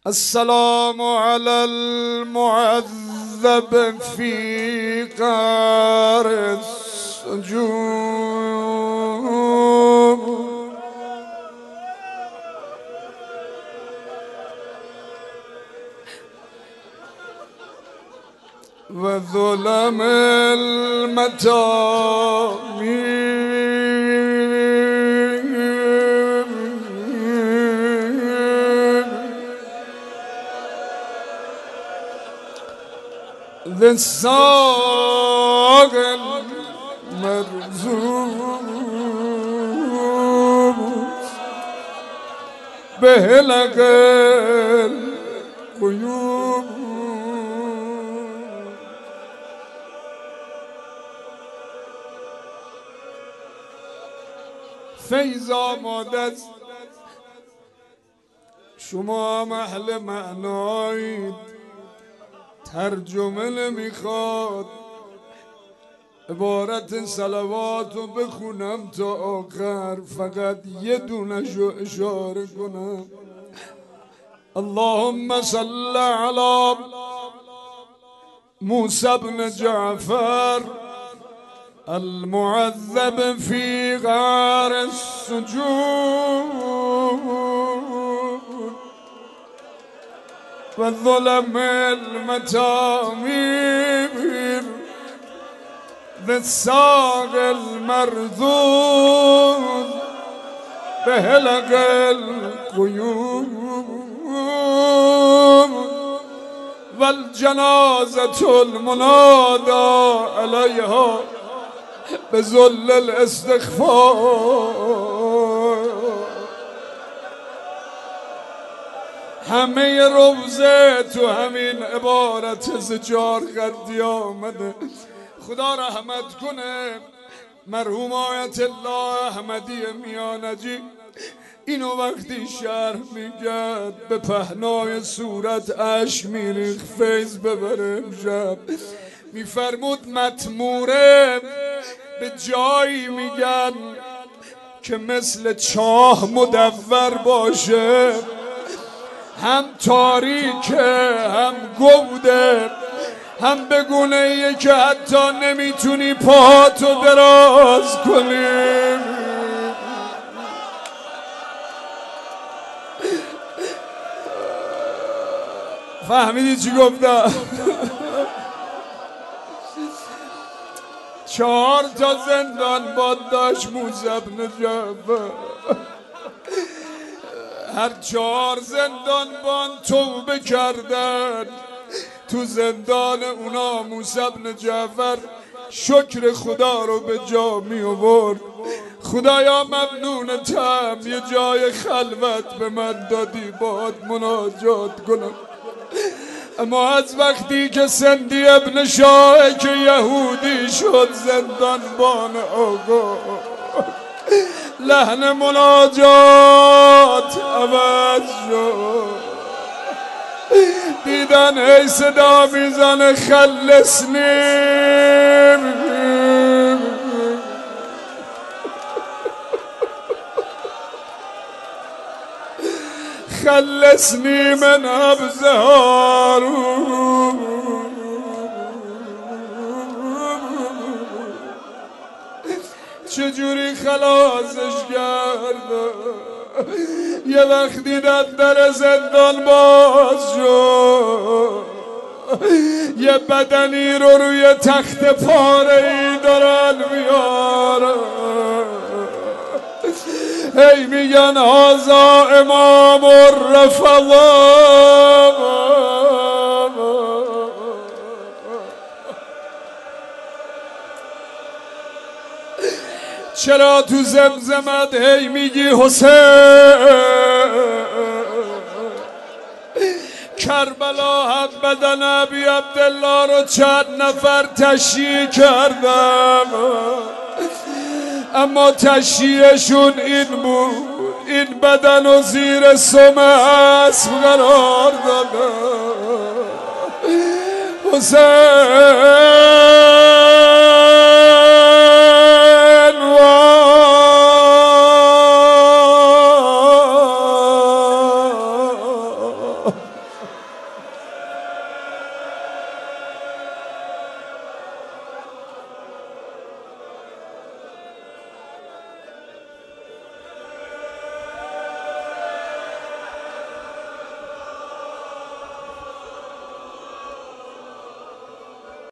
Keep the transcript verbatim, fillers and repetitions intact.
السلام على المعذب في قعر السجون وظلم المتامين ذي الساق المرزوق بهلك القيوم فیض آماده است شما محل معنایید ترجمه نمیخواد عبارت صلوات رو بخونم تا آخر فقط یه دونشو اشاره کنم اللهم صل علی موسی بن جعفر المعذب في غار السجون والظلم المتامير ذي الساق المرذول بهلق القيوم والجنازة المنادى عليها بذل الاستغفار همه روزه تو همین عبارت زجار قدی آمده خدا رحمت کنه مرحوم آیت الله احمدی میانجی اینو وقتی شرح میگرد به پهنای صورت اشک میریخت فیض ببره امشب میفرمود مطموره به جایی میگن که مثل چاه مدور باشه هم تاریکه هم گوده هم به گونه‌ایه که حتی نمیتونی پاهاتو دراز کنی فهمیدی چی گفتم؟ چهار تا زندان باد داشت موسی بن جعفر هر چهار زندان بان توبه کردن تو زندان اونا موسی بن جعفر شکر خدا رو به جا می آورد خدایا ممنونتم یه جای خلوت به من دادی باهات مناجات کنم اما از وقتی که سندی ابن شاه که یهودی شد زندان بان آقا لحن مناجات عوض شد دیدن ای صدا میزنه خلصنی خلصنی من حبس هارون چجوری خلاصش کرد یه وقت دیدن در زندان باز شد یه بدنی رو روی تخت پاره ای دارن میارن هی میگن هازا امام الرفضا چرا تو زمزمت هی میگی حسین کربلا هم بدن ابی عبدالله رو چند نفر تشییع کردم اما تشییعشون این بود این بدن رو زیر سم اسب قرار دادم حسین